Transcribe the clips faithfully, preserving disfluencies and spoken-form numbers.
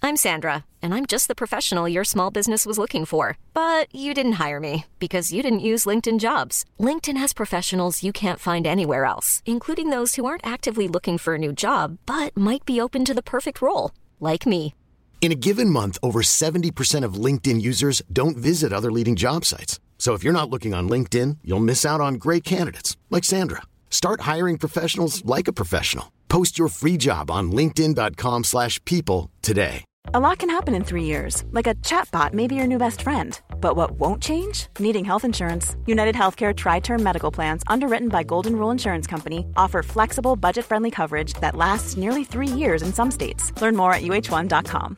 I'm Sandra, and I'm just the professional your small business was looking for. But you didn't hire me because you didn't use LinkedIn Jobs. LinkedIn has professionals you can't find anywhere else, including those who aren't actively looking for a new job, but might be open to the perfect role, like me. In a given month, over seventy percent of LinkedIn users don't visit other leading job sites. So if you're not looking on LinkedIn, you'll miss out on great candidates like Sandra. Start hiring professionals like a professional. Post your free job on linkedin dot com slash people today. A lot can happen in three years, like a chatbot may be your new best friend. But what won't change? Needing health insurance. United Healthcare Tri-Term Medical Plans, underwritten by Golden Rule Insurance Company, offer flexible, budget-friendly coverage that lasts nearly three years in some states. Learn more at U H one dot com.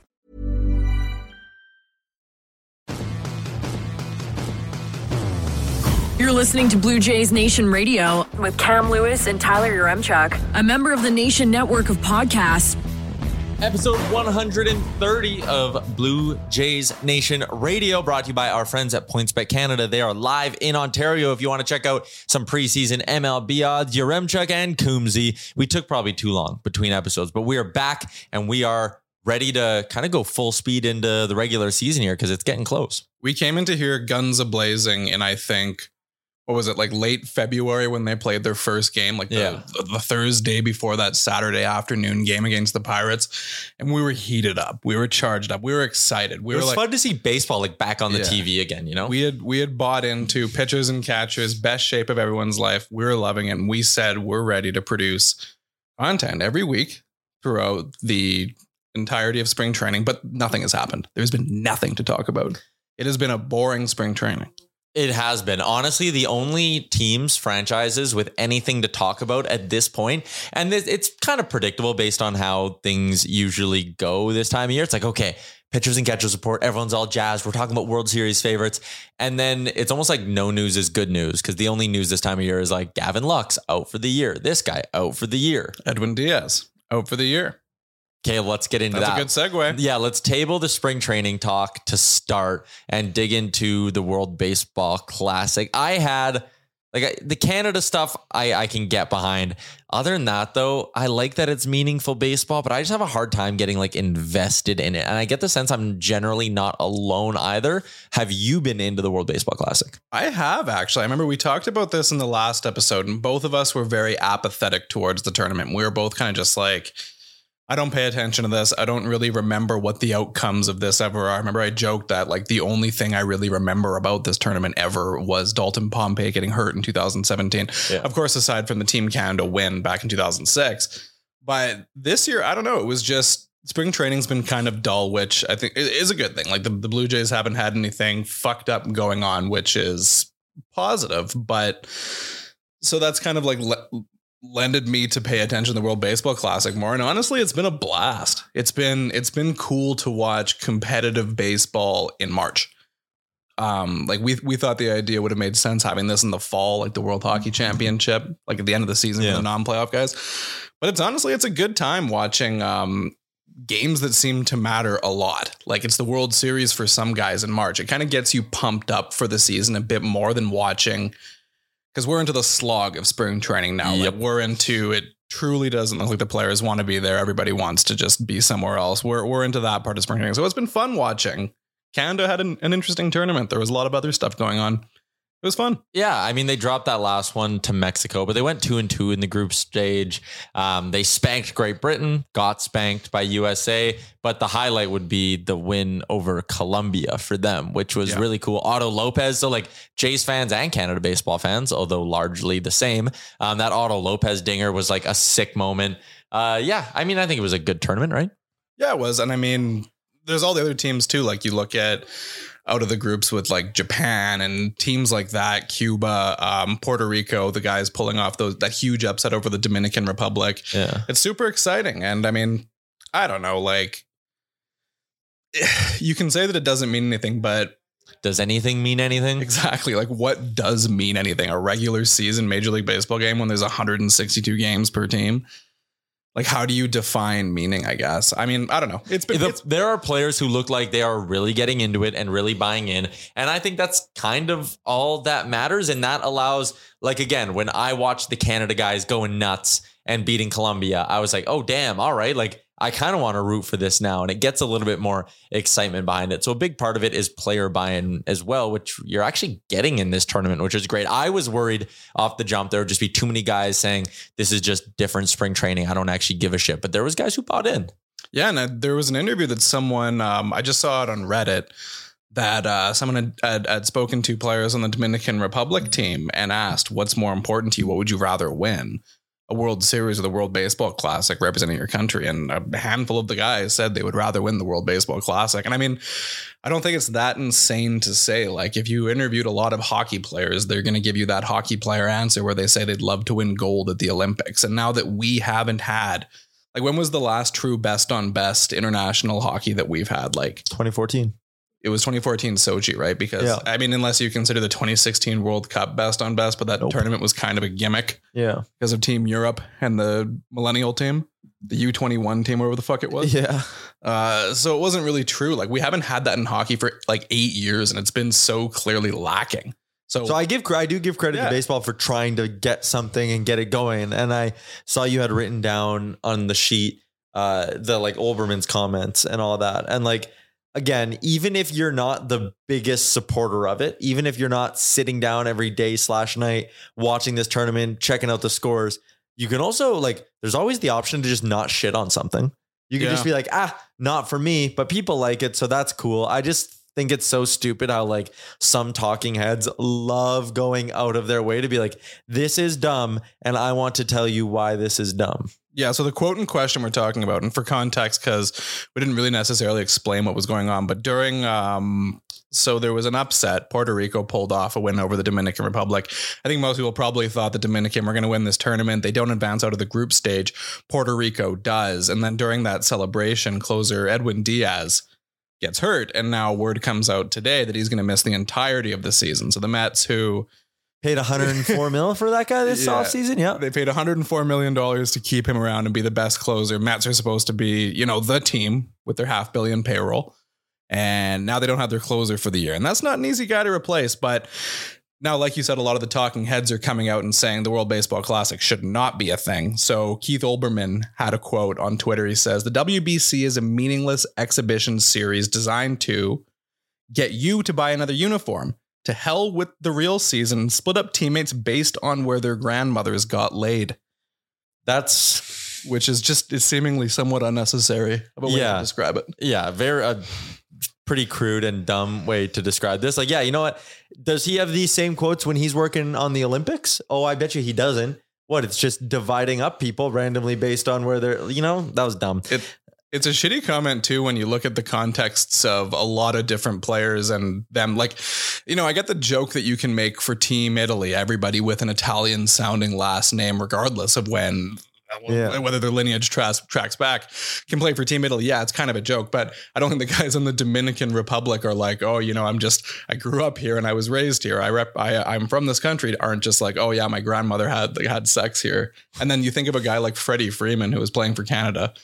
You're listening to Blue Jays Nation Radio with Cam Lewis and Tyler Yaremchuk, a member of the Nation network of podcasts. Episode one hundred thirty of Blue Jays Nation Radio, brought to you by our friends at PointsBet Canada. They are live in Ontario. If you want to check out some preseason M L B odds, Yaremchuk and Coombsy. We took probably too long between episodes, but we are back and we are ready to kind of go full speed into the regular season here because it's getting close. We came into here guns a-blazing, and I think... what was it, like late February when they played their first game, like the, yeah. the, the Thursday before that Saturday afternoon game against the Pirates. And we were heated up. We were charged up. We were excited. We it was were like, fun to see baseball like back on the yeah. T V again, you know? We had we had bought into pitchers and catchers, best shape of everyone's life. We were loving it. And we said we're ready to produce content every week throughout the entirety of spring training. But nothing has happened. There's been nothing to talk about. It has been a boring spring training. It has been. Honestly, the only teams, franchises with anything to talk about at this point, and this, it's kind of predictable based on how things usually go this time of year. It's like, okay, pitchers and catchers report, everyone's all jazzed. We're talking about World Series favorites. And then it's almost like no news is good news because the only news this time of year is like Gavin Lux out for the year. This guy out for the year. Edwin Diaz out for the year. Okay, let's get into That's that. That's a good segue. Yeah, let's table the spring training talk to start and dig into the World Baseball Classic. I had like I, the Canada stuff I, I can get behind. Other than that, though, I like that it's meaningful baseball, but I just have a hard time getting like invested in it. And I get the sense I'm generally not alone either. Have you been into the World Baseball Classic? I have, actually. I remember we talked about this in the last episode, and both of us were very apathetic towards the tournament. We were both kind of just like, I don't pay attention to this. I don't really remember what the outcomes of this ever are. I remember I joked that like the only thing I really remember about this tournament ever was Dalton Pompey getting hurt in two thousand seventeen. Yeah. Of course, aside from the Team Canada win back in two thousand six. But this year, I don't know. It was just spring training's been kind of dull, which I think is a good thing. Like the, the Blue Jays haven't had anything fucked up going on, which is positive. But so that's kind of like... Le- lended me to pay attention to the World Baseball Classic more. And honestly, it's been a blast. It's been, it's been cool to watch competitive baseball in March. Um, like we, we thought the idea would have made sense having this in the fall, like the World Hockey Championship, like at the end of the season yeah. for the non-playoff guys. But it's honestly, it's a good time watching, um, games that seem to matter a lot. Like it's the World Series for some guys in March. It kind of gets you pumped up for the season a bit more than watching, because we're into the slog of spring training now. Yep. Like we're into it. Truly doesn't look like the players want to be there. Everybody wants to just be somewhere else. We're we're into that part of spring training. So it's been fun watching. Canada had an, an interesting tournament. There was a lot of other stuff going on. It was fun. Yeah, I mean, they dropped that last one to Mexico, but they went two and two in the group stage. Um, they spanked Great Britain, got spanked by U S A, but the highlight would be the win over Colombia for them, which was yeah. really cool. Otto Lopez, so like Jays fans and Canada baseball fans, although largely the same, um, that Otto Lopez dinger was like a sick moment. Uh, yeah, I mean, I think it was a good tournament, right? Yeah, it was. And I mean, there's all the other teams too. Like you look at out of the groups with like Japan and teams like that, Cuba, um, Puerto Rico, the guys pulling off those, that huge upset over the Dominican Republic. Yeah. It's super exciting. And I mean, I don't know, like you can say that it doesn't mean anything, but does anything mean anything? Exactly. Like what does mean anything? A regular season Major League Baseball game when there's one hundred sixty-two games per team. Like, how do you define meaning, I guess? I mean, I don't know. It's been the, it's, there are players who look like they are really getting into it and really buying in. And I think that's kind of all that matters. And that allows, like, again, when I watched the Canada guys going nuts and beating Colombia, I was like, oh, damn. All right. Like, I kind of want to root for this now. And it gets a little bit more excitement behind it. So a big part of it is player buy-in as well, which you're actually getting in this tournament, which is great. I was worried off the jump there would just be too many guys saying this is just different spring training. I don't actually give a shit. But there was guys who bought in. Yeah, and I, there was an interview that someone, um, I just saw it on Reddit, that uh, someone had, had, had spoken to players on the Dominican Republic team and asked, what's more important to you? What would you rather win? A World Series or the World Baseball Classic representing your country? And a handful of the guys said they would rather win the World Baseball Classic. And I mean, I don't think it's that insane to say, like, if you interviewed a lot of hockey players, they're going to give you that hockey player answer where they say they'd love to win gold at the Olympics. And now that we haven't had, like, when was the last true best on best international hockey that we've had? Like twenty fourteen. It was twenty fourteen Sochi, right? Because yeah. I mean, unless you consider the twenty sixteen World Cup best on best, but that nope. tournament was kind of a gimmick. Yeah. Because of Team Europe and the millennial team, the U twenty-one team, whatever the fuck it was. Yeah. Uh, so it wasn't really true. Like, we haven't had that in hockey for like eight years and it's been so clearly lacking. So, so I give, I do give credit yeah. to baseball for trying to get something and get it going. And I saw you had written down on the sheet, uh, the like Olbermann's comments and all that. And like, again, even if you're not the biggest supporter of it, even if you're not sitting down every day slash night watching this tournament, checking out the scores, you can also like, there's always the option to just not shit on something. You can yeah. just be like, ah, not for me, but people like it. So that's cool. I just think it's so stupid how like some talking heads love going out of their way to be like, this is dumb. And I want to tell you why this is dumb. Yeah, so the quote in question we're talking about, and for context, because we didn't really necessarily explain what was going on, but during, um, so there was an upset. Puerto Rico pulled off a win over the Dominican Republic. I think most people probably thought the Dominican were going to win this tournament. They don't advance out of the group stage. Puerto Rico does. And then during that celebration, closer Edwin Diaz gets hurt. And now word comes out today that he's going to miss the entirety of the season. So the Mets, who paid one hundred four mil for that guy this yeah, offseason. Yeah. They paid one hundred four million dollars to keep him around and be the best closer. Mets are supposed to be, you know, the team with their half billion payroll. And now they don't have their closer for the year. And that's not an easy guy to replace. But now, like you said, a lot of the talking heads are coming out and saying the World Baseball Classic should not be a thing. So Keith Olbermann had a quote on Twitter. He says, the W B C is a meaningless exhibition series designed to get you to buy another uniform. To hell with the real season, split up teammates based on where their grandmothers got laid. That's, which is just is seemingly somewhat unnecessary of a way yeah. to describe it. Yeah, very uh, pretty crude and dumb way to describe this. Like, yeah, you know what? Does he have these same quotes when he's working on the Olympics? Oh, I bet you he doesn't. What? It's just dividing up people randomly based on where they're, you know, that was dumb. It, It's a shitty comment too when you look at the contexts of a lot of different players and them. Like, you know, I get the joke that you can make for Team Italy, everybody with an Italian sounding last name, regardless of when, yeah. whether their lineage tra- tracks back, can play for Team Italy. Yeah, it's kind of a joke, but I don't think the guys in the Dominican Republic are like, oh, you know, I'm just, I grew up here and I was raised here. I rep, I, I'm from this country. Aren't just like, oh yeah, my grandmother had, like, had sex here. And then you think of a guy like Freddie Freeman, who was playing for Canada.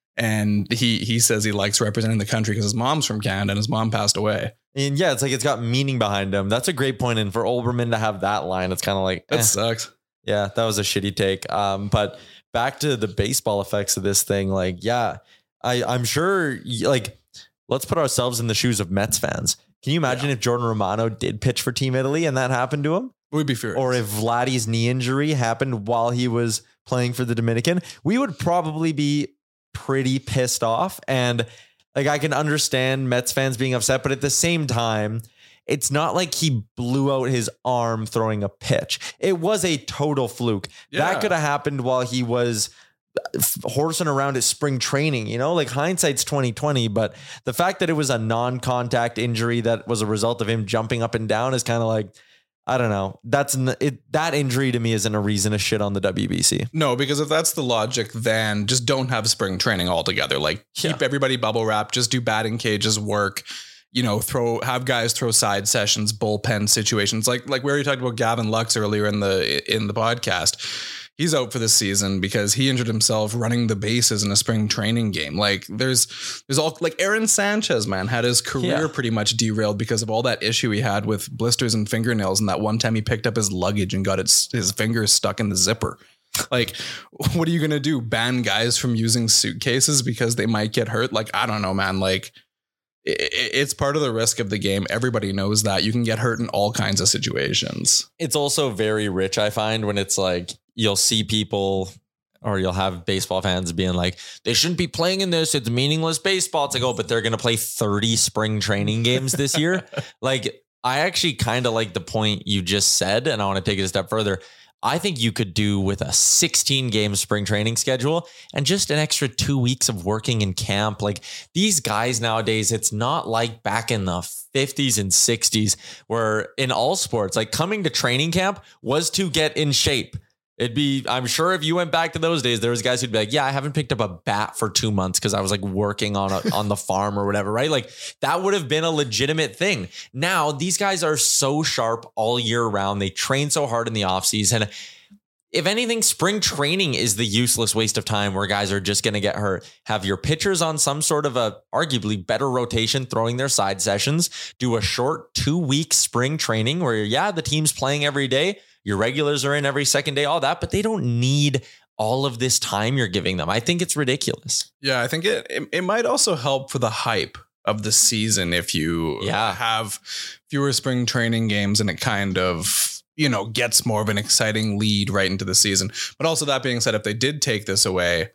And he he says he likes representing the country because his mom's from Canada and his mom passed away. And yeah, it's like it's got meaning behind him. That's a great point. And for Olbermann to have that line, it's kind of like that eh. sucks. Yeah, that was a shitty take. Um, but back to the baseball effects of this thing. Like, yeah, I I'm sure. Like, let's put ourselves in the shoes of Mets fans. Can you imagine yeah. if Jordan Romano did pitch for Team Italy and that happened to him? We'd be furious. Or if Vladdy's knee injury happened while he was playing for the Dominican, we would probably be pretty pissed off. And like, I can understand Mets fans being upset, but at the same time, it's not like he blew out his arm throwing a pitch. It was a total fluke. Yeah. That could have happened while he was horsing around at spring training, you know, like hindsight's twenty twenty, but the fact that it was a non-contact injury that was a result of him jumping up and down is kind of like, I don't know. That's it. That injury to me isn't a reason to shit on the W B C. No, because if that's the logic, then just don't have spring training altogether. Like keep yeah. everybody bubble wrapped. Just do batting cages work. You know, throw have guys throw side sessions, bullpen situations. Like like we already talked about Gavin Lux earlier in the in the podcast. He's out for this season because he injured himself running the bases in a spring training game. Like there's, there's all like Aaron Sanchez, man, had his career yeah. pretty much derailed because of all that issue he had with blisters and fingernails. And that one time he picked up his luggage and got its, his fingers stuck in the zipper. Like, what are you going to do? Ban guys from using suitcases because they might get hurt? Like, I don't know, man. Like, it, it's part of the risk of the game. Everybody knows that you can get hurt in all kinds of situations. It's also very rich, I find, when it's like you'll see people or you'll have baseball fans being like, they shouldn't be playing in this. It's meaningless baseball. It's like, oh, but they're going to play thirty spring training games this year. Like, I actually kind of like the point you just said, and I want to take it a step further. I think you could do with a sixteen game spring training schedule and just an extra two weeks of working in camp. Like, these guys nowadays, it's not like back in the fifties and sixties where in all sports, like coming to training camp was to get in shape. It'd be, I'm sure if you went back to those days, there was guys who'd be like, yeah, I haven't picked up a bat for two months because I was like working on a, on the farm or whatever, right? Like, that would have been a legitimate thing. Now, these guys are so sharp all year round. They train so hard in the offseason. If anything, spring training is the useless waste of time where guys are just going to get hurt. Have your pitchers on some sort of a arguably better rotation, throwing their side sessions. Do a short two week spring training where, yeah, the team's playing every day. Your regulars are in every second day, all that, but they don't need all of this time you're giving them. I think it's ridiculous. Yeah, I think it, it, it might also help for the hype of the season if you yeah. have fewer spring training games and it kind of, you know, gets more of an exciting lead right into the season. But also, that being said, if they did take this away,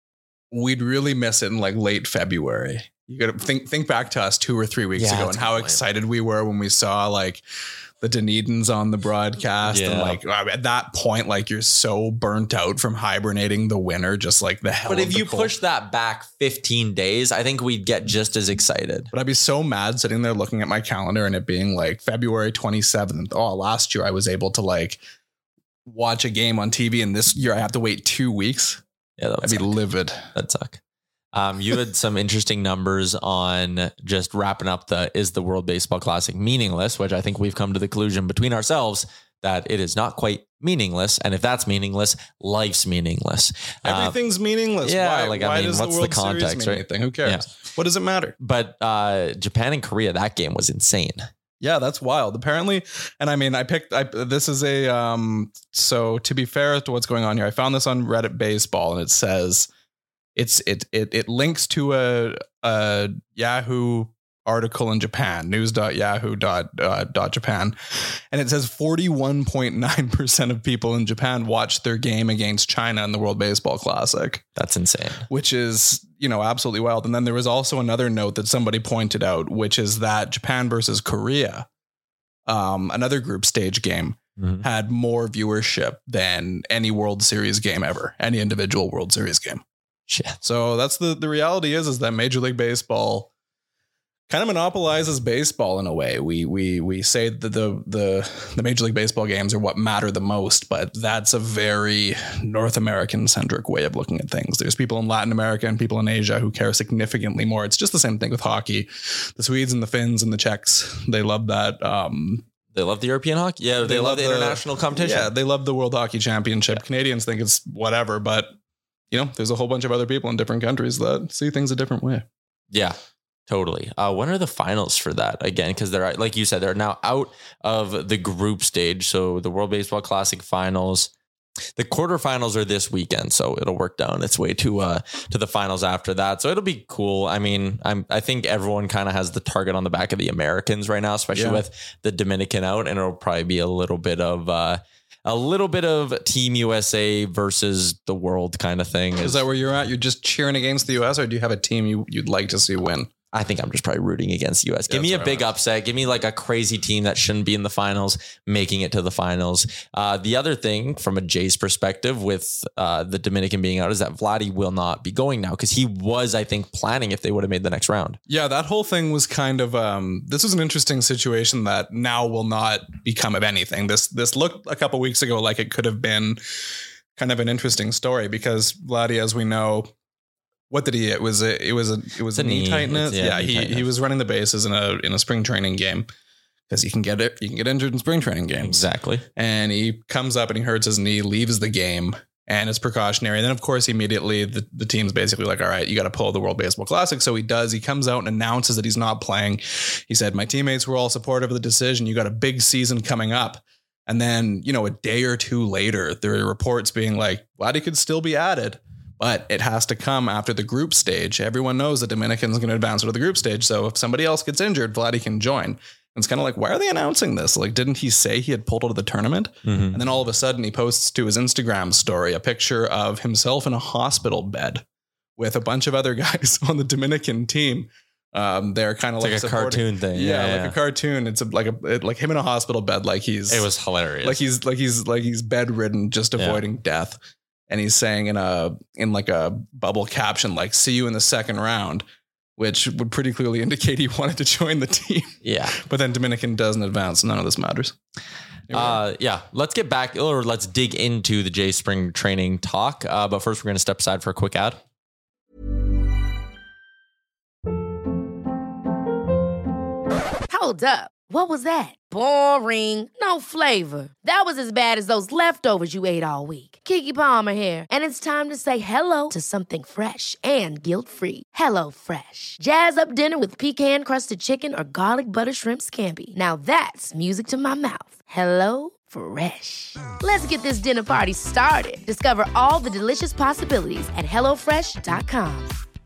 we'd really miss it in like late February. You got to think think back to us two or three weeks yeah, ago and how excited we were when we saw like the Dunedins on the broadcast. Yeah. And like at that point, like you're so burnt out from hibernating the winter, just like the hell. But of if the you cold. push that back fifteen days, I think we'd get just as excited. But I'd be so mad sitting there looking at my calendar and it being like February twenty-seventh. Oh, last year I was able to like watch a game on T V and this year I have to wait two weeks. Yeah, that would I'd be suck. livid. That'd suck. Um, you had some interesting numbers on just wrapping up the Is the World Baseball Classic meaningless, which I think we've come to the conclusion between ourselves that it is not quite meaningless. And if that's meaningless, life's meaningless. Everything's uh, meaningless. Yeah, Why? like, Why I mean, does what's the, World the context, Series mean right? anything? Who cares? Yeah. What What does it matter? But uh, Japan and Korea, that game was insane. Yeah, that's wild. Apparently, and I mean, I picked. I, this is a. Um, so to be fair to what's going on here, I found this on Reddit Baseball, and it says it's it it it links to a, a Yahoo article in Japan, news dot yahoo dot japan, and it says forty-one point nine percent of people in Japan watched their game against China in the World Baseball Classic. That's insane. Which is, you know, absolutely wild. And then there was also another note that somebody pointed out, which is that Japan versus Korea, um, another group stage game, mm-hmm. had more viewership than any World Series game ever, any individual World Series game. Shit. So that's the, the reality is, is that Major League Baseball kind of monopolizes baseball in a way. We we we say that the the the Major League Baseball games are what matter the most, but that's a very North American centric way of looking at things. There's people in Latin America and people in Asia who care significantly more. It's just the same thing with hockey. The Swedes and the Finns and the Czechs, they love that. Um, They love the European hockey. Yeah, they, they love, love the international competition. Yeah, they love the World Hockey Championship. Yeah. Canadians think it's whatever, but you know, there's a whole bunch of other people in different countries that see things a different way. Yeah. Totally. Uh, when are the finals for that again? Because they're, like you said, they're now out of the group stage. So the World Baseball Classic finals, the quarterfinals are this weekend. So it'll work down its way to uh to the finals after that. So it'll be cool. I mean, I'm I think everyone kind of has the target on the back of the Americans right now, especially yeah. with the Dominican out, and it'll probably be a little bit of uh a little bit of Team U S A versus the world kind of thing. Is that where you're at? You're just cheering against the U S, or do you have a team you, you'd like to see win? I think I'm just probably rooting against U S. Give yeah, me a big upset. Give me like a crazy team that shouldn't be in the finals, making it to the finals. Uh, the other thing from a Jays perspective with uh, the Dominican being out is that Vladdy will not be going now because he was, I think, planning if they would have made the next round. Yeah, that whole thing was kind of, um, this was an interesting situation that now will not become of anything. This, this looked a couple weeks ago like it could have been kind of an interesting story because Vladdy, as we know, what did he? It was a. It was a. It was a knee, knee tightness. Yeah, yeah knee he tightness. He was running the bases in a in a spring training game because you can get it. You can get injured in spring training games. Exactly. And he comes up and he hurts his knee, leaves the game, and it's precautionary. And then of course immediately the, the team's basically like, all right, you got to pull the World Baseball Classic. So he does. He comes out and announces that he's not playing. He said, my teammates were all supportive of the decision. You got a big season coming up. And then, you know, a day or two later, there are reports being like, Vladdy could still be added, but it has to come after the group stage. Everyone knows the Dominican's going to advance to the group stage. So if somebody else gets injured, Vladdy can join. And it's kind of like, why are they announcing this? Like, didn't he say he had pulled out of the tournament? Mm-hmm. And then all of a sudden he posts to his Instagram story a picture of himself in a hospital bed with a bunch of other guys on the Dominican team. Um, they're kind of like, like a cartoon thing. Yeah, yeah like yeah. a cartoon. It's a, like a it, like him in a hospital bed, like he's it was hilarious. Like he's like he's like he's bedridden, just avoiding yeah. death. And he's saying in a in like a bubble caption, like "See you in the second round," which would pretty clearly indicate he wanted to join the team. Yeah, but then Dominican doesn't advance. None of this matters. Uh, yeah, let's get back or let's dig into the J Spring training talk. Uh, but first, we're going to step aside for a quick ad. Hold up. What was that? Boring. No flavor. That was as bad as those leftovers you ate all week. Keke Palmer here, and it's time to say hello to something fresh and guilt-free. Hello Fresh. Jazz up dinner with pecan-crusted chicken or garlic butter shrimp scampi. Now that's music to my mouth. Hello Fresh. Let's get this dinner party started. Discover all the delicious possibilities at hello fresh dot com.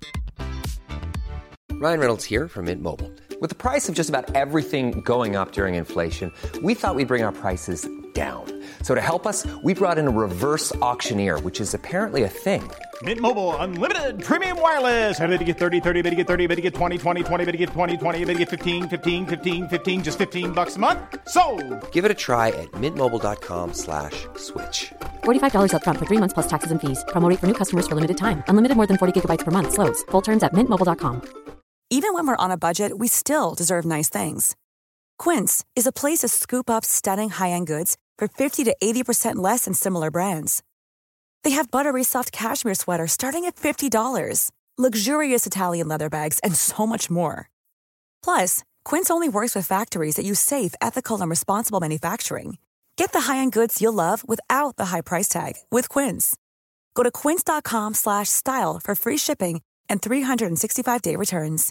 Ryan Reynolds here from Mint Mobile. With the price of just about everything going up during inflation, we thought we'd bring our prices down. So to help us, we brought in a reverse auctioneer, which is apparently a thing. Mint Mobile Unlimited Premium Wireless. How to get thirty, thirty, how to get thirty, how to get twenty, twenty, twenty, how to get twenty, twenty, how to get fifteen, fifteen, fifteen, fifteen, just fifteen bucks a month? Sold! Give it a try at mintmobile.com slash switch. forty-five dollars up front for three months plus taxes and fees. Promo rate for new customers for limited time. Unlimited more than forty gigabytes per month. Slows full terms at mint mobile dot com. Even when we're on a budget, we still deserve nice things. Quince is a place to scoop up stunning high-end goods for fifty to eighty percent less than similar brands. They have buttery soft cashmere sweaters starting at fifty dollars, luxurious Italian leather bags, and so much more. Plus, Quince only works with factories that use safe, ethical, and responsible manufacturing. Get the high-end goods you'll love without the high price tag with Quince. Go to quince.com slash style for free shipping and three sixty-five day returns.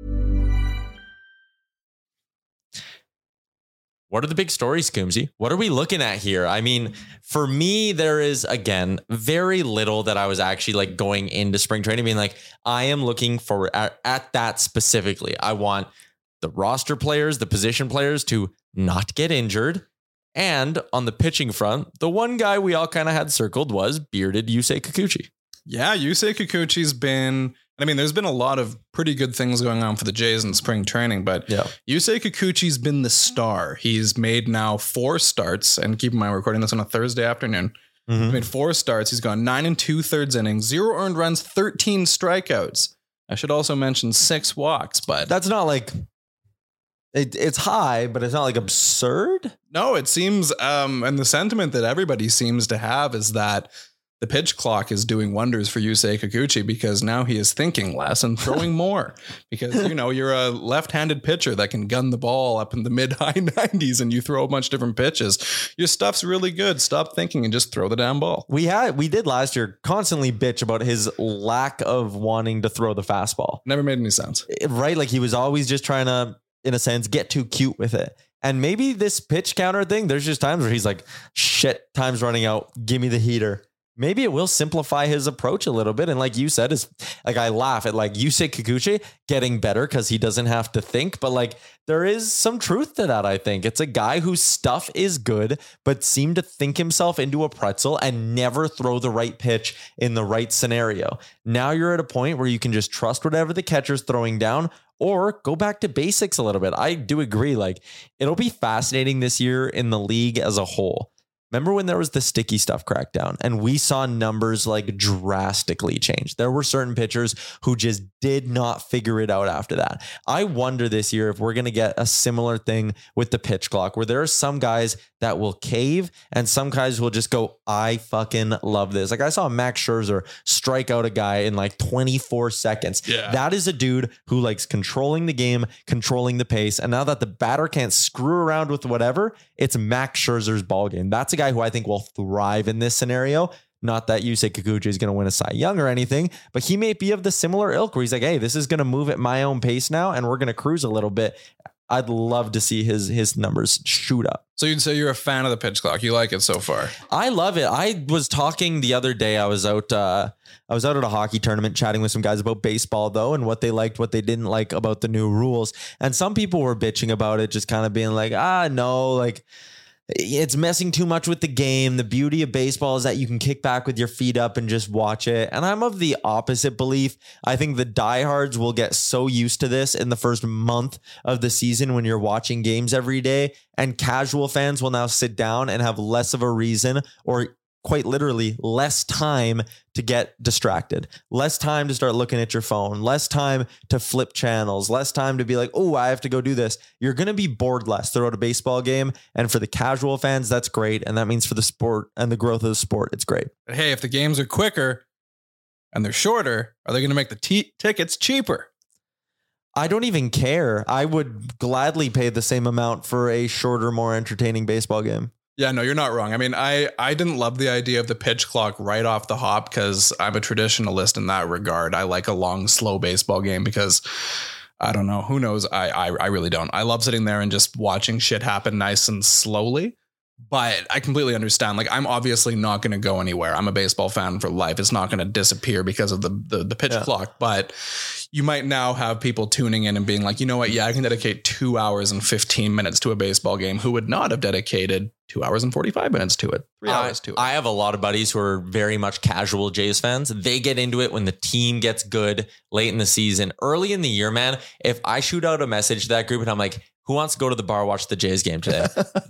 What are the big stories, Coombsy? What are we looking at here? I mean, for me, there is, again, very little that I was actually like going into spring training being like, I am looking for at, at that specifically. I want the roster players, the position players to not get injured. And on the pitching front, the one guy we all kind of had circled was bearded Yusei Kikuchi. Yeah, Yusei Kikuchi's been... I mean, there's been a lot of pretty good things going on for the Jays in spring training, but yeah. Yusei Kikuchi's been the star. He's made now four starts, and keep in mind, we're recording this on a Thursday afternoon. Mm-hmm. He's made four starts. He's gone nine and two thirds innings, zero earned runs, thirteen strikeouts. I should also mention six walks, but that's not like it, it's high, but it's not like absurd. No, it seems, um, and the sentiment that everybody seems to have is that the pitch clock is doing wonders for Yusei Kikuchi because now he is thinking less and throwing more because, you know, you're a left-handed pitcher that can gun the ball up in the mid high nineties and you throw a bunch of different pitches. Your stuff's really good. Stop thinking and just throw the damn ball. We had, we did last year constantly bitch about his lack of wanting to throw the fastball. Never made any sense. Right. Like he was always just trying to, in a sense, get too cute with it. And maybe this pitch counter thing, there's just times where he's like, shit, time's running out. Give me the heater. Maybe it will simplify his approach a little bit. And like you said, is like, I laugh at like Yusei Kikuchi getting better because he doesn't have to think, but like there is some truth to that. I think it's a guy whose stuff is good, but seemed to think himself into a pretzel and never throw the right pitch in the right scenario. Now you're at a point where you can just trust whatever the catcher's throwing down or go back to basics a little bit. I do agree. Like it'll be fascinating this year in the league as a whole. Remember when there was the sticky stuff crackdown and we saw numbers like drastically change? There were certain pitchers who just did not figure it out after that. I wonder this year if we're going to get a similar thing with the pitch clock where there are some guys that will cave and some guys will just go, I fucking love this. Like I saw Max Scherzer strike out a guy in like twenty-four seconds. Yeah. That is a dude who likes controlling the game, controlling the pace. And now that the batter can't screw around with whatever, it's Max Scherzer's ball game. That's a guy who I think will thrive in this scenario. Not that Yusei Kikuchi is going to win a Cy Young or anything, but he may be of the similar ilk where he's like, hey, this is going to move at my own pace now, and we're going to cruise a little bit. I'd love to see his his numbers shoot up. So you'd say you're a fan of the pitch clock. You like it so far. I love it. I was talking the other day. I was out. Uh, I was out at a hockey tournament chatting with some guys about baseball, though, and what they liked, what they didn't like about the new rules. And some people were bitching about it, just kind of being like, ah, no, like it's messing too much with the game. The beauty of baseball is that you can kick back with your feet up and just watch it. And I'm of the opposite belief. I think the diehards will get so used to this in the first month of the season when you're watching games every day, and casual fans will now sit down and have less of a reason, or quite literally less time to get distracted, less time to start looking at your phone, less time to flip channels, less time to be like, oh, I have to go do this. You're going to be bored less throughout a baseball game. And for the casual fans, that's great. And that means for the sport and the growth of the sport, it's great. But hey, if the games are quicker and they're shorter, are they going to make the t- tickets cheaper? I don't even care. I would gladly pay the same amount for a shorter, more entertaining baseball game. Yeah, no, you're not wrong. I mean, I, I didn't love the idea of the pitch clock right off the hop because I'm a traditionalist in that regard. I like a long, slow baseball game because I don't know. Who knows? I, I, I really don't. I love sitting there and just watching shit happen nice and slowly. But I completely understand. Like, I'm obviously not going to go anywhere. I'm a baseball fan for life. It's not going to disappear because of the the, the pitch yeah. clock. But you might now have people tuning in and being like, you know what? Yeah, I can dedicate two hours and fifteen minutes to a baseball game who would not have dedicated two hours and forty-five minutes to it, three hours to it. I have a lot of buddies who are very much casual Jays fans. They get into it when the team gets good late in the season. Early in the year, man, if I shoot out a message to that group and I'm like, who wants to go to the bar, watch the Jays game today?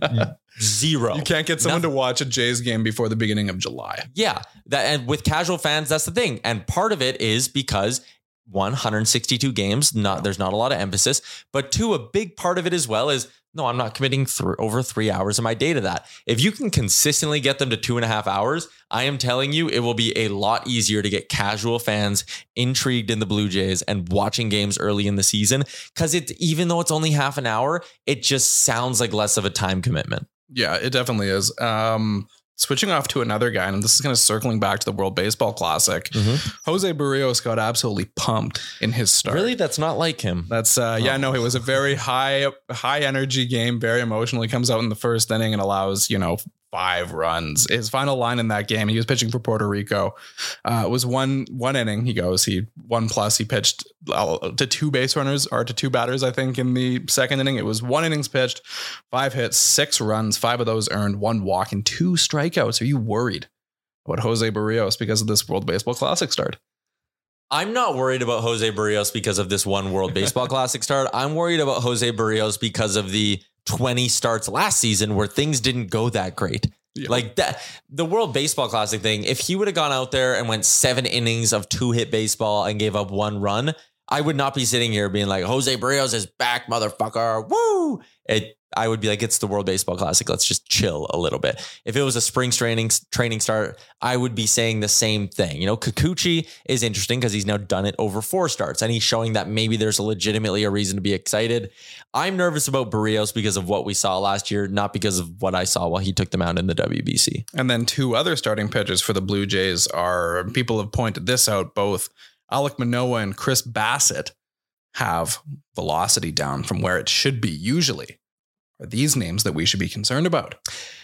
Zero. You can't get someone Nothing. to watch a Jays game before the beginning of July. Yeah. That, and with casual fans, that's the thing. And part of it is because one hundred sixty-two games, not there's not a lot of emphasis, but two, a big part of it as well is, no, I'm not committing th- over three hours of my day to that. If you can consistently get them to two and a half hours, I am telling you, it will be a lot easier to get casual fans intrigued in the Blue Jays and watching games early in the season. Because it, even though it's only half an hour, it just sounds like less of a time commitment. Yeah, it definitely is. Um, switching off to another guy, and this is kind of circling back to the World Baseball Classic. Mm-hmm. Jose Barrios got absolutely pumped in his start. Really? That's not like him. That's uh, yeah, oh. no, it was a very high, high energy game, very emotional. He comes out in the first inning and allows, you know, five runs. His final line in that game, he was pitching for Puerto Rico. Uh, it was one one inning. He goes, he one plus. He pitched to two base runners or to two batters, I think, in the second inning. It was one innings pitched, five hits, six runs, five of those earned, one walk, and two strikeouts. Are you worried about Jose Barrios because of this World Baseball Classic start? I'm not worried about Jose Barrios because of this one World Baseball Classic start. I'm worried about Jose Barrios because of the twenty starts last season where things didn't go that great. Yeah. Like that, the World Baseball Classic thing, if he would have gone out there and went seven innings of two hit baseball and gave up one run, I would not be sitting here being like, Jose Barrios is back, motherfucker. Woo! It, I would be like, it's the World Baseball Classic. Let's just chill a little bit. If it was a spring training training start, I would be saying the same thing. You know, Kikuchi is interesting because he's now done it over four starts and he's showing that maybe there's a legitimately a reason to be excited. I'm nervous about Barrios because of what we saw last year, not because of what I saw while he took them out in the W B C. And then two other starting pitchers for the Blue Jays are, people have pointed this out, both Alek Manoah and Chris Bassett have velocity down from where it should be usually. Are these names that we should be concerned about?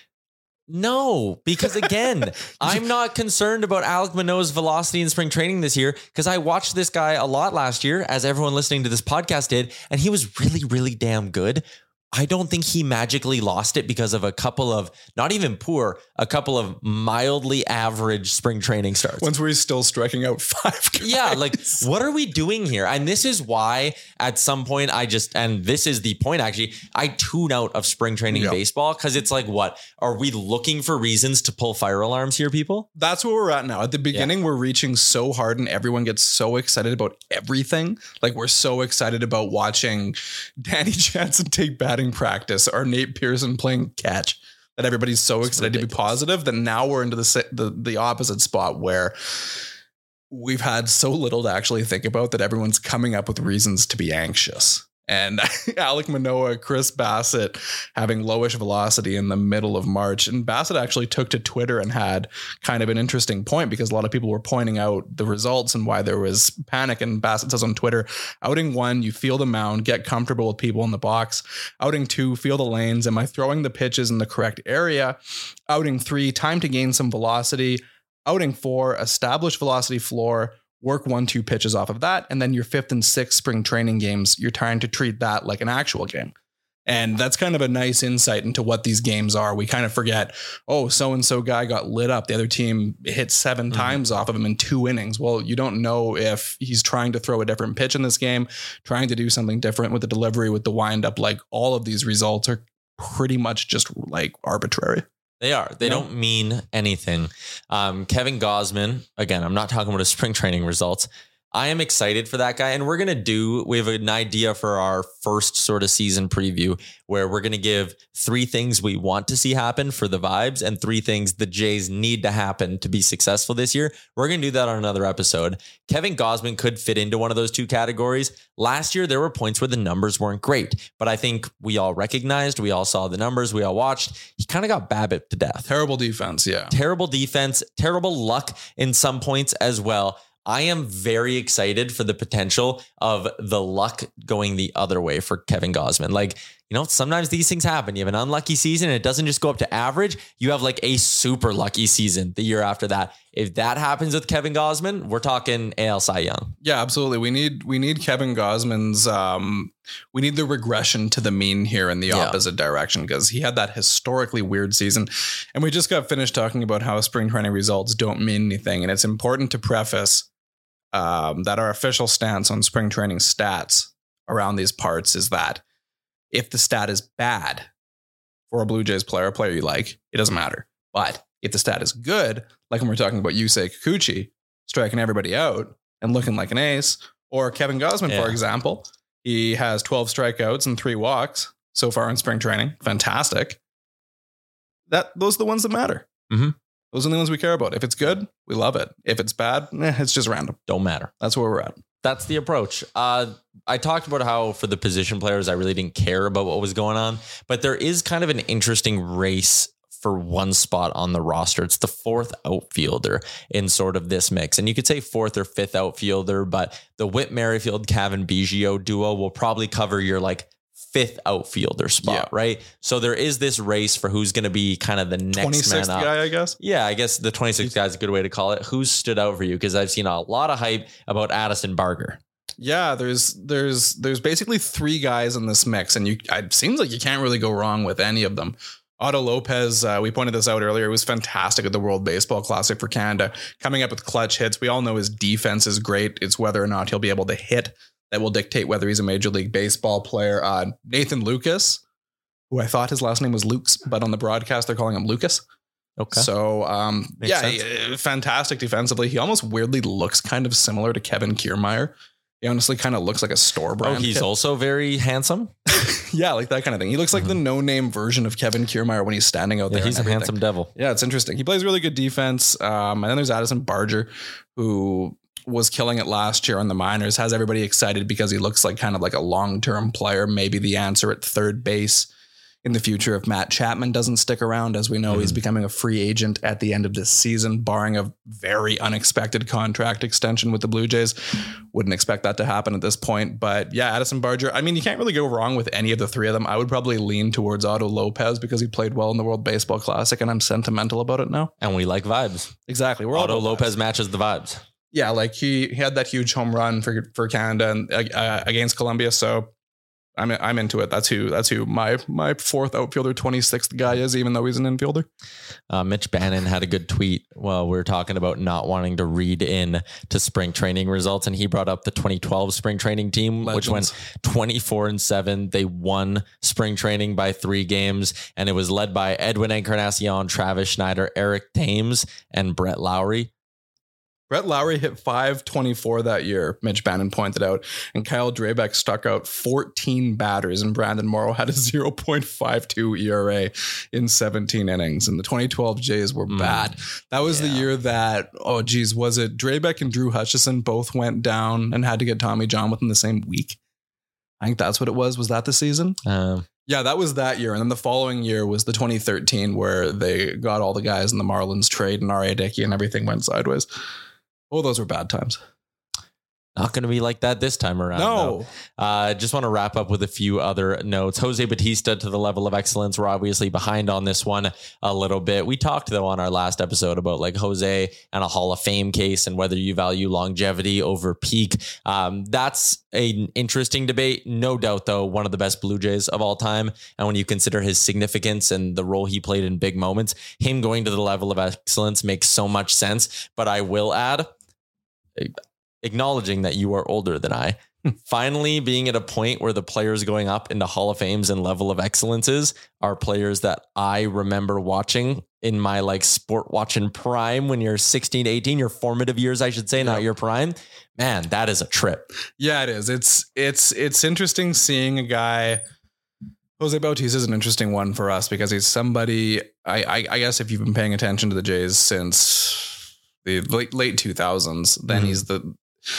No, because again, I'm not concerned about Alek Manoah's velocity in spring training this year because I watched this guy a lot last year, as everyone listening to this podcast did, and he was really, really damn good. I don't think he magically lost it because of a couple of, not even poor, a couple of mildly average spring training starts. Ones where he's still striking out five guys. Yeah, like, what are we doing here? And this is why at some point I just, and this is the point actually, I tune out of spring training yep. baseball because it's like, what? Are we looking for reasons to pull fire alarms here, people? That's where we're at now. At the beginning, yeah. we're reaching so hard and everyone gets so excited about everything. Like, we're so excited about watching Danny Jansen take batting practice or Nate Pearson playing catch that everybody's so it's excited ridiculous. to be positive that now we're into the, the the opposite spot where we've had so little to actually think about that everyone's coming up with reasons to be anxious. And Alek Manoah, Chris Bassett having lowish velocity in the middle of March. And Bassett actually took to Twitter and had kind of an interesting point because a lot of people were pointing out the results and why there was panic. And Bassett says on Twitter, outing one, you feel the mound, get comfortable with people in the box. Outing two, feel the lanes. Am I throwing the pitches in the correct area? Outing three, time to gain some velocity. Outing four, establish velocity floor. Work one, two pitches off of that. And then your fifth and sixth spring training games, you're trying to treat that like an actual game. And that's kind of a nice insight into what these games are. We kind of forget, oh, so-and-so guy got lit up. The other team hit seven mm-hmm. times off of him in two innings. Well, you don't know if he's trying to throw a different pitch in this game, trying to do something different with the delivery, with the windup. Like all of these results are pretty much just like arbitrary. They are. They Yeah. don't mean anything. Um, Kevin Gausman, again, I'm not talking about his spring training results. I am excited for that guy. And we're going to do, we have an idea for our first sort of season preview where we're going to give three things we want to see happen for the Vibes and three things the Jays need to happen to be successful this year. We're going to do that on another episode. Kevin Gausman could fit into one of those two categories. Last year, there were points where the numbers weren't great, but I think we all recognized, we all saw the numbers, we all watched. He kind of got BABIP to death. Terrible defense. Yeah. Terrible defense, terrible luck in some points as well. I am very excited for the potential of the luck going the other way for Kevin Gausman. Like, you know, sometimes these things happen. You have an unlucky season and it doesn't just go up to average. You have like a super lucky season the year after that. If that happens with Kevin Gausman, we're talking A L Cy Young. Yeah, absolutely. We need we need Kevin Gausman's um we need the regression to the mean here in the Yeah. opposite direction because he had that historically weird season. And we just got finished talking about how spring training results don't mean anything. And it's important to preface um, that our official stance on spring training stats around these parts is that if the stat is bad for a Blue Jays player, a player you like, it doesn't matter. But if the stat is good, like when we're talking about Yusei Kikuchi striking everybody out and looking like an ace, or Kevin Gausman, Yeah. for example, he has twelve strikeouts and three walks so far in spring training. Fantastic. That those are the ones that matter. Mm-hmm. Those are the ones we care about. If it's good, we love it. If it's bad, eh, it's just random. Don't matter. That's where we're at. That's the approach. Uh, I talked about how for the position players, I really didn't care about what was going on, but there is kind of an interesting race for one spot on the roster. It's the fourth outfielder in sort of this mix. And you could say fourth or fifth outfielder, but the Whit Merrifield, Cavan Biggio duo will probably cover your like fifth outfielder spot, Yeah. right? So there is this race for who's going to be kind of the next man twenty-sixth up. guy, I guess. Yeah, I guess the twenty-sixth guy is a good way to call it. Who's stood out for you? Because I've seen a lot of hype about Addison Barger. Yeah, there's there's there's basically three guys in this mix, and you it seems like you can't really go wrong with any of them. Otto Lopez, uh, we pointed this out earlier. It was fantastic at the World Baseball Classic for Canada, coming up with clutch hits. We all know his defense is great. It's whether or not he'll be able to hit that will dictate whether he's a Major League Baseball player. Uh, Nathan Lucas, who I thought his last name was Lukes, but on the broadcast they're calling him Lucas. Okay. So, um, Makes yeah, sense. he- fantastic defensively. He almost weirdly looks kind of similar to Kevin Kiermaier. He honestly kind of looks like a store Oh, brand. he's kid. also very handsome. Yeah, like that kind of thing. He looks like the no-name version of Kevin Kiermaier when he's standing out Yeah, there. he's a and everything. handsome devil. Yeah, it's interesting. He plays really good defense. Um, and then there's Addison Barger, who was killing it last year on the minors, has everybody excited because he looks like kind of like a long-term player, maybe the answer at third base in the future if Matt Chapman doesn't stick around. As we know, Mm-hmm. he's becoming a free agent at the end of this season, barring a very unexpected contract extension with the Blue Jays. Wouldn't expect that to happen at this point. But yeah, Addison Barger, I mean, you can't really go wrong with any of the three of them. I would probably lean towards Otto Lopez because he played well in the World Baseball Classic, and I'm sentimental about it now. And we like vibes. Exactly. We're all Otto about Lopez vibes. matches the vibes. Yeah, like he, he had that huge home run for for Canada and uh, against Colombia. So I'm I'm into it. That's who that's who my my fourth outfielder, twenty-sixth guy is, even though he's an infielder. Uh, Mitch Bannon had a good tweet while we were talking about not wanting to read in to spring training results. And he brought up the twenty twelve spring training team, Legends. which went twenty-four and seven. They won spring training by three games. And it was led by Edwin Encarnacion, Travis Schneider, Eric Thames, and Brett Lowry. Brett Lowry hit five twenty-four that year, Mitch Bannon pointed out, and Kyle Drabeck struck out fourteen batters, and Brandon Morrow had a zero point five two E R A in seventeen innings. And the twenty twelve Jays were bad. That was the Yeah. year that, oh geez, was it Drabeck and Drew Hutchison both went down and had to get Tommy John within the same week? I think that's what it was. Was that the season? Um, yeah, that was that year. And then the following year was the twenty thirteen where they got all the guys in the Marlins trade and R A. Dickey and everything went sideways. Oh, those were bad times. Not going to be like that this time around. No. I uh, just want to wrap up with a few other notes. Jose Bautista to the level of excellence. We're obviously behind on this one a little bit. We talked, though, on our last episode about like Jose and a Hall of Fame case and whether you value longevity over peak. Um, that's an interesting debate. No doubt, though, one of the best Blue Jays of all time. And when you consider his significance and the role he played in big moments, him going to the level of excellence makes so much sense. But I will add, acknowledging that you are older than I, finally being at a point where the players going up into Hall of Fames and level of excellences are players that I remember watching in my like sport watching prime when you're sixteen, eighteen, your formative years, I should say, not your prime. Man, that is a trip. Yeah, it is. It's, it's, it's interesting seeing a guy. Jose Bautista is an interesting one for us because he's somebody, I, I, I guess if you've been paying attention to the Jays since the late, late two thousands, then mm-hmm. he's the,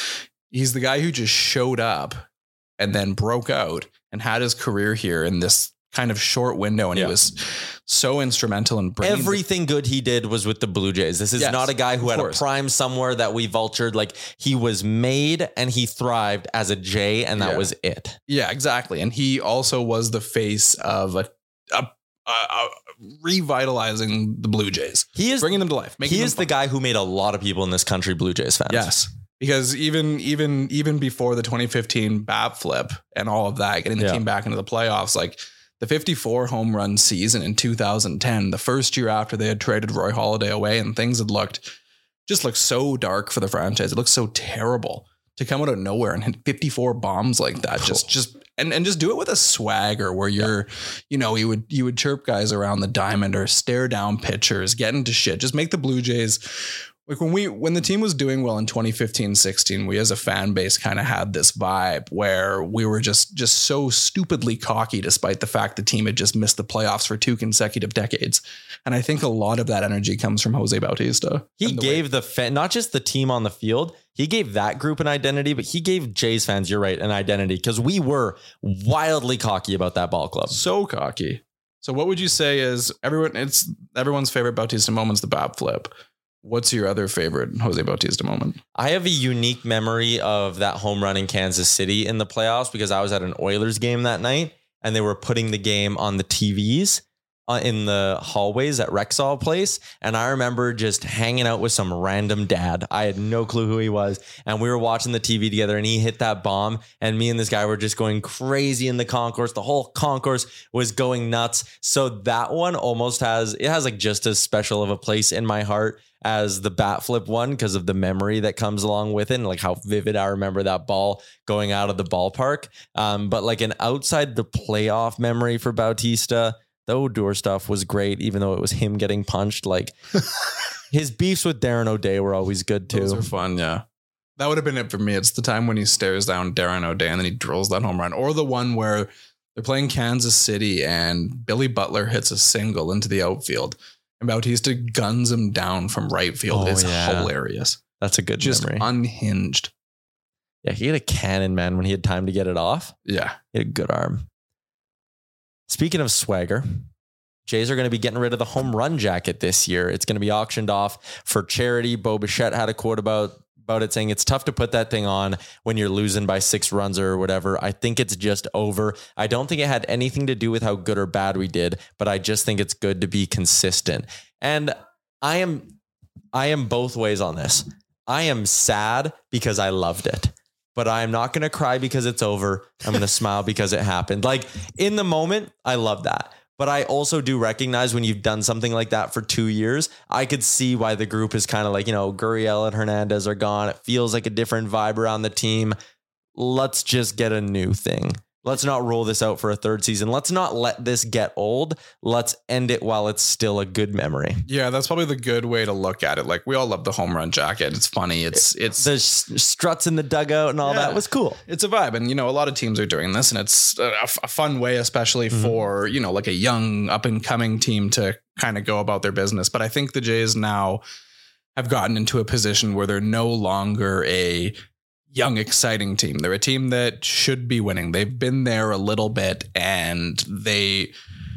He's the guy who just showed up and then broke out and had his career here in this kind of short window. And yeah. he was so instrumental in bringing everything the- good he did was with the Blue Jays. This is yes, not a guy who had course. a prime somewhere that we vultured. Like he was made and he thrived as a Jay, and that yeah. was it. Yeah, exactly. And he also was the face of a, a Uh, uh, revitalizing the Blue Jays. He is bringing them to life. He is the guy who made a lot of people in this country Blue Jays fans. Yes, because even even even before the twenty fifteen bat flip and all of that, getting the yeah. team back into the playoffs, like the fifty-four home run season in two thousand ten, the first year after they had traded Roy Halladay away, and things had looked just looked so dark for the franchise. It looked so terrible to come out of nowhere and hit fifty-four bombs like that. Cool. Just just. And and just do it with a swagger where you're, yeah. you know, you would you would chirp guys around the diamond or stare down pitchers, get into shit. Just make the Blue Jays. Like when we when the team was doing well in twenty fifteen sixteen, we as a fan base kind of had this vibe where we were just just so stupidly cocky despite the fact the team had just missed the playoffs for two consecutive decades. And I think a lot of that energy comes from Jose Bautista. He the gave way. the fan, not just the team on the field, he gave that group an identity, but he gave Jays fans, you're right, an identity because we were wildly cocky about that ball club. So cocky. So what would you say is everyone? It's everyone's favorite Bautista moment's the bat flip. What's your other favorite Jose Bautista moment? I have a unique memory of that home run in Kansas City in the playoffs because I was at an Oilers game that night and they were putting the game on the T Vs uh, in the hallways at Rexall Place. And I remember just hanging out with some random dad. I had no clue who he was. And we were watching the T V together and he hit that bomb. And me and this guy were just going crazy in the concourse. The whole concourse was going nuts. So that one almost has, it has like just as special of a place in my heart as the bat flip one because of the memory that comes along with it and like how vivid I remember that ball going out of the ballpark. Um, but like an outside the playoff memory for Bautista, the Odor stuff was great, even though it was him getting punched. Like his beefs with Darren O'Day were always good too. Those are fun, yeah. That would have been it for me. It's the time when he stares down Darren O'Day and then he drills that home run, or the one where they're playing Kansas City and Billy Butler hits a single into the outfield. And Bautista guns him down from right field. Oh, it's yeah. hilarious. That's a good Just memory. Unhinged. Yeah, he had a cannon, man, when he had time to get it off. Yeah. He had a good arm. Speaking of swagger, Jays are going to be getting rid of the home run jacket this year. It's going to be auctioned off for charity. Bo Bichette had a quote about about it saying it's tough to put that thing on when you're losing by six runs or whatever. I think it's just over. I don't think it had anything to do with how good or bad we did, but I just think it's good to be consistent. And I am, I am both ways on this. I am sad because I loved it, but I'm not going to cry because it's over. I'm going to smile because it happened. Like in the moment, I love that. But I also do recognize when you've done something like that for two years, I could see why the group is kind of like, you know, Gurriel and Hernandez are gone. It feels like a different vibe around the team. Let's just get a new thing. Let's not roll this out for a third season. Let's not let this get old. Let's end it while it's still a good memory. Yeah, that's probably the good way to look at it. Like we all love the home run jacket. It's funny. It's it's the struts in the dugout and all yeah, that was cool. It's a vibe. And, you know, a lot of teams are doing this and it's a, a fun way, especially mm-hmm. for, you know, like a young up and coming team to kind of go about their business. But I think the Jays now have gotten into a position where they're no longer a young, exciting team. They're a team that should be winning. They've been there a little bit, and they,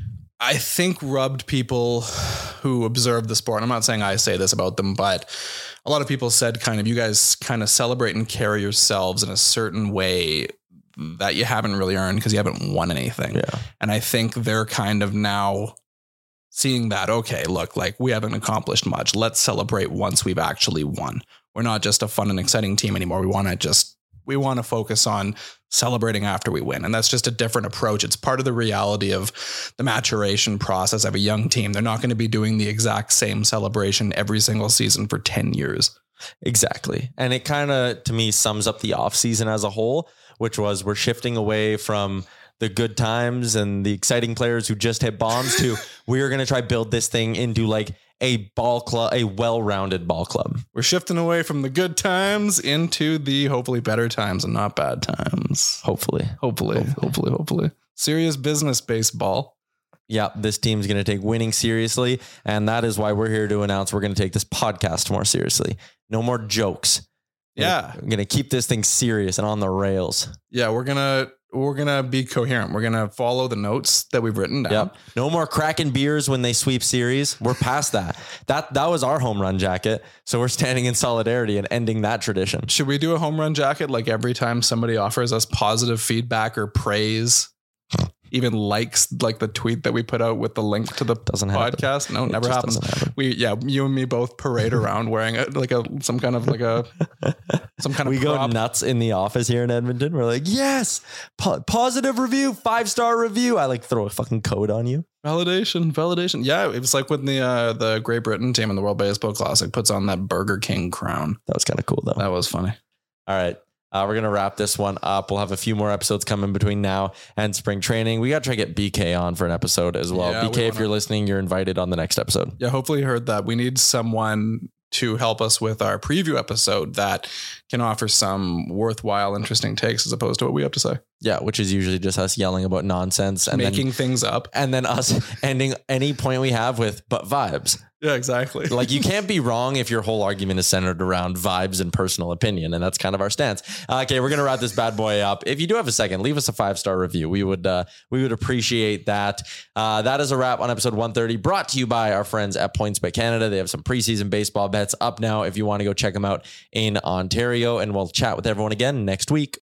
I think, rubbed people who observe the sport. I'm not saying I say this about them, but a lot of people said kind of, you guys kind of celebrate and carry yourselves in a certain way that you haven't really earned because you haven't won anything. Yeah. And I think they're kind of now seeing that, okay, look, like we haven't accomplished much. Let's celebrate once we've actually won. We're not just a fun and exciting team anymore. We want to just, we want to focus on celebrating after we win. And that's just a different approach. It's part of the reality of the maturation process of a young team. They're not going to be doing the exact same celebration every single season for ten years. Exactly. And it kind of, to me, sums up the offseason as a whole, which was we're shifting away from the good times and the exciting players who just hit bombs to we're going to try build this thing into like a ball club, a well-rounded ball club. We're shifting away from the good times into the hopefully better times and not bad times. Hopefully, hopefully, hopefully, hopefully, hopefully. Serious business baseball. Yeah, this team's going to take winning seriously. And that is why we're here to announce we're going to take this podcast more seriously. No more jokes. Yeah. We're going to keep this thing serious and on the rails. Yeah, we're going to we're going to be coherent. We're going to follow the notes that we've written down. Yep. No more cracking beers when they sweep series. We're past that. That that was our home run jacket. So we're standing in solidarity and ending that tradition. Should we do a home run jacket like every time somebody offers us positive feedback or praise? Even likes like the tweet that we put out with the link to the doesn't podcast. Happen. No, it never happens. Happen. We, yeah, you and me both parade around wearing a, like a, some kind of like a, some kind of, we prop. go nuts in the office here in Edmonton. We're like, yes, po- positive review, five-star review. I like throw a fucking code on you. Validation, validation. Yeah. It was like when the, uh, the Great Britain team in the World Baseball Classic puts on that Burger King crown. That was kind of cool though. That was funny. All right. Uh, we're going to wrap this one up. We'll have a few more episodes coming between now and spring training. We got to try to get B K on for an episode as well. Yeah, B K, we if you're listening, you're invited on the next episode. Yeah, hopefully you heard that. We need someone to help us with our preview episode that can offer some worthwhile, interesting takes as opposed to what we have to say. Yeah, which is usually just us yelling about nonsense and making then, things up. And then us ending any point we have with, but vibes. Yeah, exactly. Like you can't be wrong if your whole argument is centered around vibes and personal opinion. And that's kind of our stance. Uh, okay, we're going to wrap this bad boy up. If you do have a second, leave us a five-star review. We would uh, we would appreciate that. Uh, that is a wrap on episode one thirty, brought to you by our friends at PointsBet Canada. They have some preseason baseball bets up now if you want to go check them out in Ontario. And we'll chat with everyone again next week.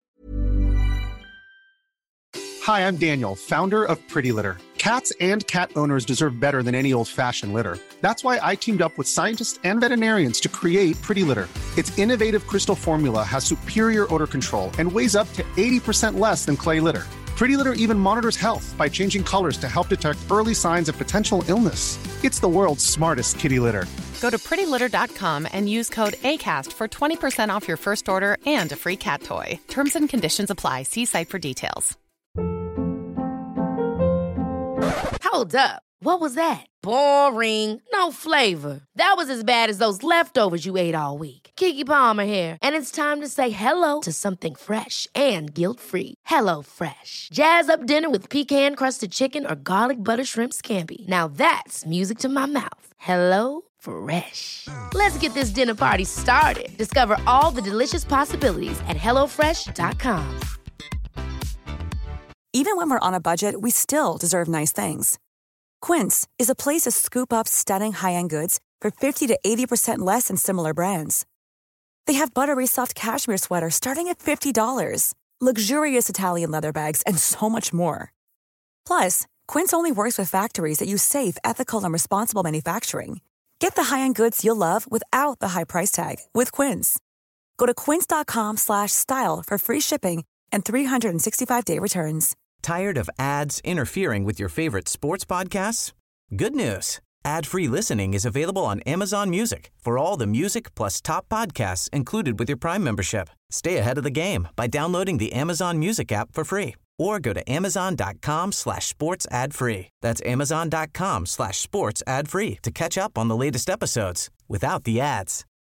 Hi, I'm Daniel, founder of Pretty Litter. Cats and cat owners deserve better than any old-fashioned litter. That's why I teamed up with scientists and veterinarians to create Pretty Litter. Its innovative crystal formula has superior odor control and weighs up to eighty percent less than clay litter. Pretty Litter even monitors health by changing colors to help detect early signs of potential illness. It's the world's smartest kitty litter. Go to pretty litter dot com and use code ACAST for twenty percent off your first order and a free cat toy. Terms and conditions apply. See site for details. Hold up. What was that? Boring. No flavor. That was as bad as those leftovers you ate all week. Keke Palmer here. And it's time to say hello to something fresh and guilt-free. Hello Fresh. Jazz up dinner with pecan-crusted chicken or garlic butter shrimp scampi. Now that's music to my mouth. Hello Fresh. Let's get this dinner party started. Discover all the delicious possibilities at hello fresh dot com. Even when we're on a budget, we still deserve nice things. Quince is a place to scoop up stunning high-end goods for fifty to eighty percent less than similar brands. They have buttery soft cashmere sweaters starting at fifty dollars, luxurious Italian leather bags, and so much more. Plus, Quince only works with factories that use safe, ethical, and responsible manufacturing. Get the high-end goods you'll love without the high price tag with Quince. Go to quince dot com slash style for free shipping and three sixty-five day returns. Tired of ads interfering with your favorite sports podcasts? Good news. Ad-free listening is available on Amazon Music for all the music plus top podcasts included with your Prime membership. Stay ahead of the game by downloading the Amazon Music app for free or go to amazon.com slash sports ad free. That's amazon.com slash sports ad free to catch up on the latest episodes without the ads.